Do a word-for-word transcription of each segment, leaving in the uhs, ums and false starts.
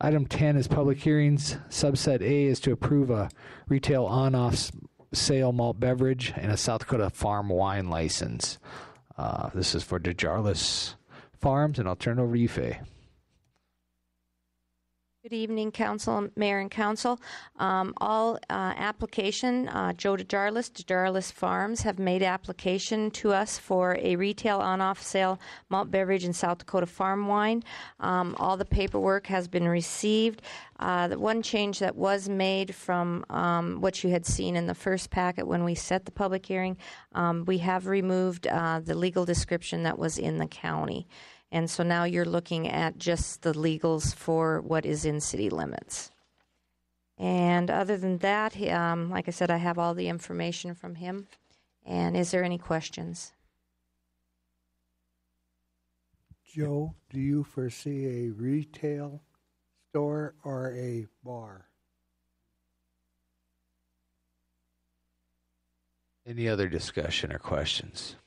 Item ten is public hearings. Subset A is to approve a retail on-off sale malt beverage and a South Dakota farm wine license. Uh, this is for DeJarlis Farms, and I'll turn it over to you, Faye. Good evening, Council, Mayor, and Council. Um, all uh, application, uh, Joe DeJarlis, DeJarlis Farms, have made application to us for a retail on-off sale malt beverage and South Dakota farm wine. Um, all the paperwork has been received. Uh, the one change that was made from um, what you had seen in the first packet when we set the public hearing, um, we have removed uh, the legal description that was in the county. And so now you're looking at just the legals for what is in city limits. And other than that, um, like I said, I have all the information from him. And is there any questions? Joe, do you foresee a retail store or a bar? Any other discussion or questions?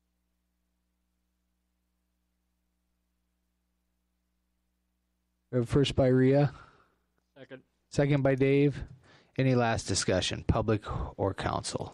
First by Rhea. Second. Second by Dave. Any last discussion, public or council?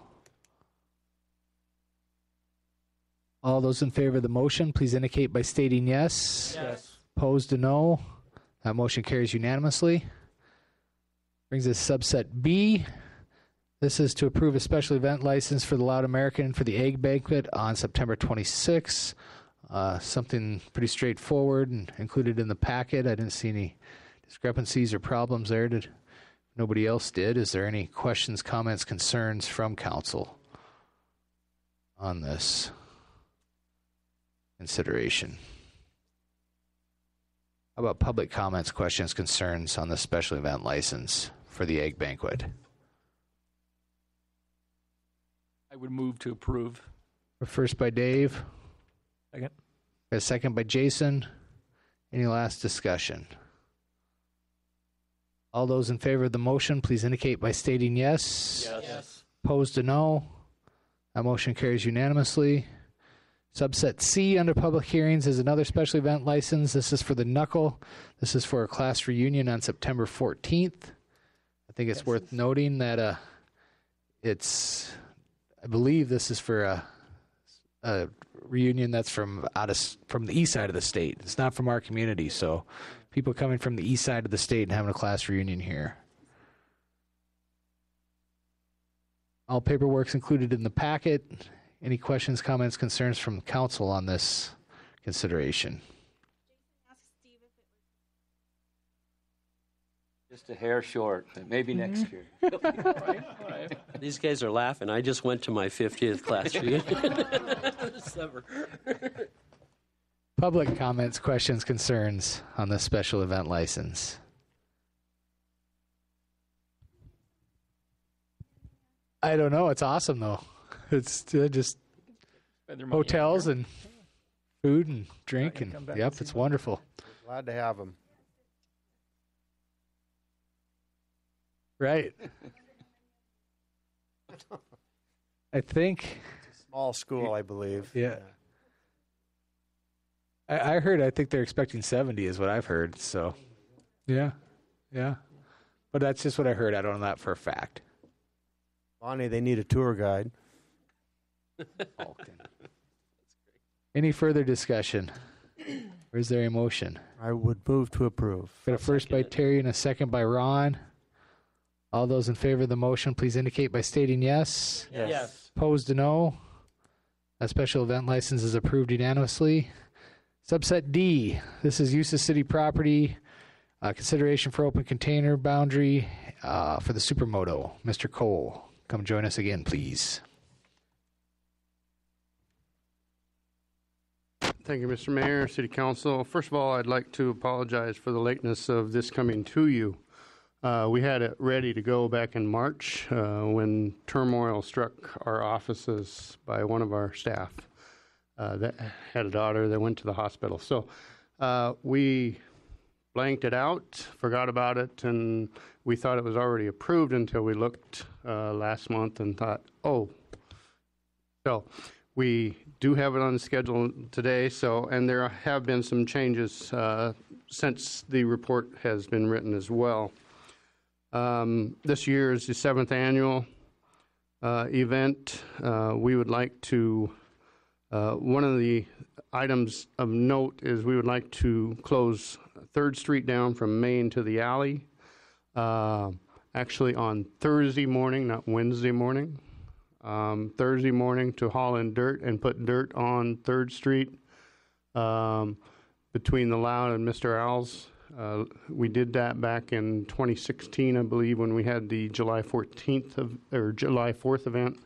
All those in favor of the motion, please indicate by stating yes. Yes. Opposed to no. That motion carries unanimously. Brings us subset B. This is to approve a special event license for the Loud American for the Egg Banquet on September twenty-sixth. Uh, something pretty straightforward and included in the packet. I didn't see any discrepancies or problems there. Did nobody else did? Is there any questions, comments, concerns from council on this consideration? How about public comments, questions, concerns on the special event license for the Egg Banquet? I would move to approve. First by Dave. Second. A second by Jason. Any last discussion? All those in favor of the motion, please indicate by stating yes. Yes. Yes. Opposed to no. That motion carries unanimously. Subset C under public hearings is another special event license. This is for the Knuckle. This is for a class reunion on September fourteenth. I think it's worth noting that uh, it's, I believe this is for a, a reunion that's from out of from the east side of the state. It's not from our community, so people coming from the east side of the state and having a class reunion here. All paperwork's included in the packet. Any questions, comments, concerns from council on this consideration? Just a hair short, maybe Mm-hmm. next year. Right, right. These guys are laughing. I just went to my fiftieth class reunion. Summer. Public comments, questions, concerns on this special event license. I don't know. It's awesome, though. It's uh, just Spend their money hotels on and food and drink. I can And come back yep, and see it's one. wonderful. Glad to have them. Right. I think, Small school, I believe. yeah. I, I heard, I think they're expecting seventy is what I've heard. So, yeah, yeah. But that's just what I heard. I don't know that for a fact. Bonnie, they need a tour guide. Any further discussion? Or is there a motion? I would move to approve. Got a first by Terry and a second by Ron. All those in favor of the motion, please indicate by stating yes. Yes. Yes. Opposed to no. A special event license is approved unanimously. Subset D, this is use of city property, uh, consideration for open container boundary uh, for the Supermoto. Mister Cole, come join us again, please. Thank you, Mister Mayor, City Council. First of all, I'd like to apologize for the lateness of this coming to you. Uh, we had it ready to go back in March uh, when turmoil struck our offices by one of our staff uh, that had a daughter that went to the hospital. So uh, we blanked it out, forgot about it, and we thought it was already approved until we looked uh, last month and thought, oh. So we do have it on the schedule today, so and there have been some changes uh, since the report has been written as well. Um, this year is the seventh annual uh, event. Uh, we would like to, uh, one of the items of note is we would like to close third Street down from Main to the alley, uh, actually on Thursday morning, not Wednesday morning. Um, Thursday morning to haul in dirt and put dirt on third Street um, between the Loud and Mister Owl's. Uh, we did that back in twenty sixteen, I believe, when we had the July fourteenth of, or July fourth event.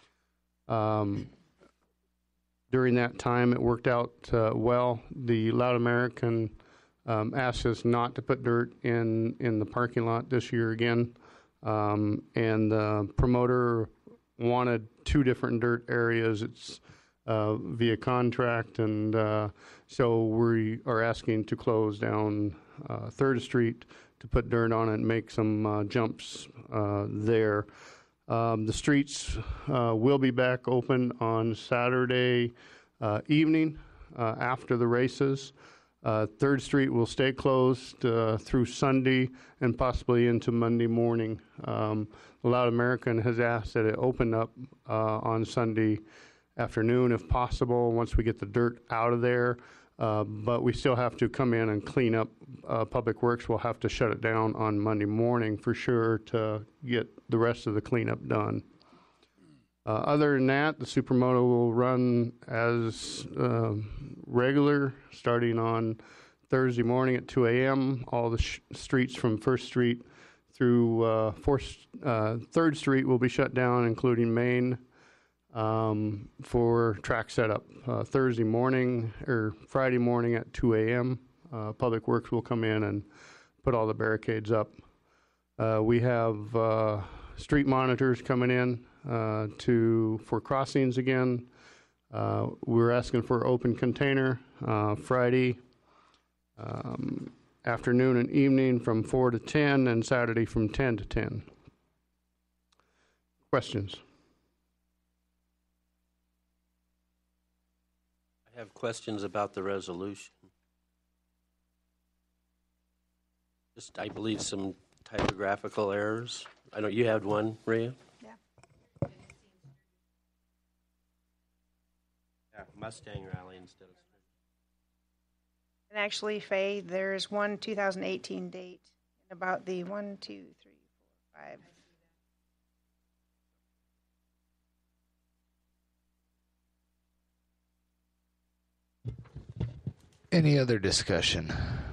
Um, during that time, it worked out uh, well. The Loud American um, asked us not to put dirt in, in the parking lot this year again, um, and the promoter wanted two different dirt areas. It's uh, via contract, and uh, so we are asking to close down uh, third Street to put dirt on it and make some uh, jumps uh, there. Um, the streets uh, will be back open on Saturday uh, evening uh, after the races. Uh, third Street will stay closed uh, through Sunday and possibly into Monday morning. Um, the Loud American has asked that it open up uh, on Sunday afternoon if possible once we get the dirt out of there. Uh, but we still have to come in and clean up. Uh, Public Works will have to shut it down on Monday morning for sure to get the rest of the cleanup done. Uh, other than that, the Supermoto will run as uh, regular, starting on Thursday morning at two a.m. All the sh- streets from First Street through uh, fourth, uh, Third Street will be shut down, including Main, um, for track setup. Uh, Thursday morning or Friday morning at two a.m. Uh, Public Works will come in and put all the barricades up. Uh, we have uh, street monitors coming in uh, to for crossings again. Uh, we're asking for open container uh, Friday um, afternoon and evening from four to ten, and Saturday from ten to ten. Questions? I have questions about the resolution. Just, I believe, some typographical errors. I know you had one, Rhea? Yeah. Yeah, Mustang Rally instead of... And actually, Faye, there's one two thousand eighteen date about the one, two, three, four, five. Any other discussion?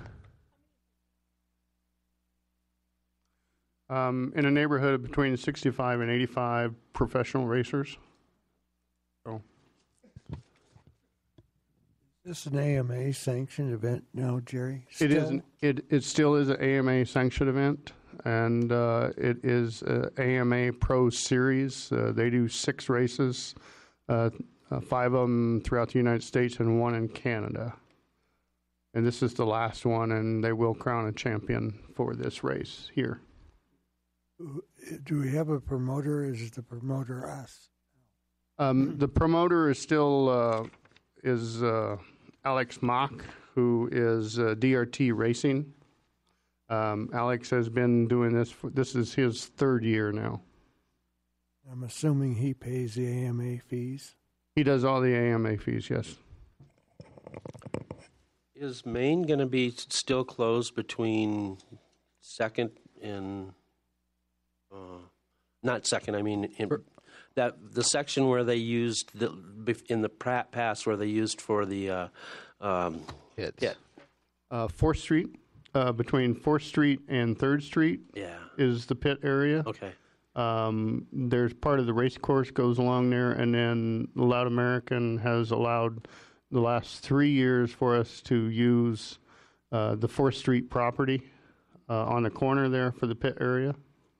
Um, in a neighborhood between sixty-five and eighty-five professional racers. So. Is this an A M A sanctioned event now, Jerry? Still? It is. An, it it still is an A M A sanctioned event, and uh, it is a A M A Pro Series. Uh, they do six races, uh, uh, five of them throughout the United States and one in Canada. And this is the last one, and they will crown a champion for this race here. Do we have a promoter? Is the promoter us? Um, the promoter is still uh, is uh, Alex Mock, who is uh, D R T Racing. Um, Alex has been doing this. For, this is his third year now. I'm assuming he pays the A M A fees. He does all the A M A fees. Yes. Is Maine going to be still closed between second and uh, not second? I mean, in, that the section where they used the in the Pratt Pass where they used for the uh, um, Hits. pit. Uh, Fourth Street, uh, between Fourth Street and Third Street, Yeah. is the pit area. Okay. Um, there's part of the race course goes along there, and then the Loud American has allowed the last three years for us to use uh, the Fourth Street property uh, on the corner there for the pit area.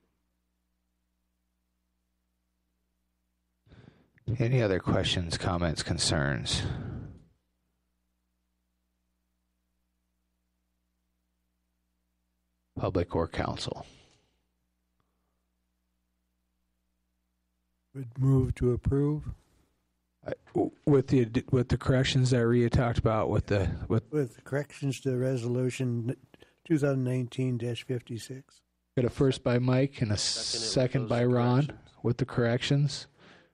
Any other questions, comments, concerns? Public or council? Would move to approve. With the with the corrections that Rhea talked about, with the with With corrections to resolution twenty nineteen dash fifty-six. got a first by Mike and a Second it with second those by Ron corrections. with the corrections.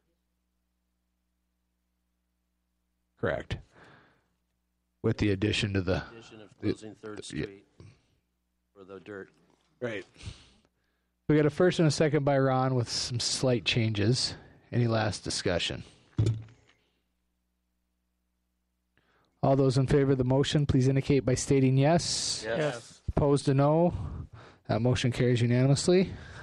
Correct. With the addition to the Addition of closing Third yeah. Street for the dirt. right. We got a first and a second by Ron with some slight changes. Any last discussion? All those in favor of the motion, please indicate by stating yes. Yes. Opposed to no. That motion carries unanimously.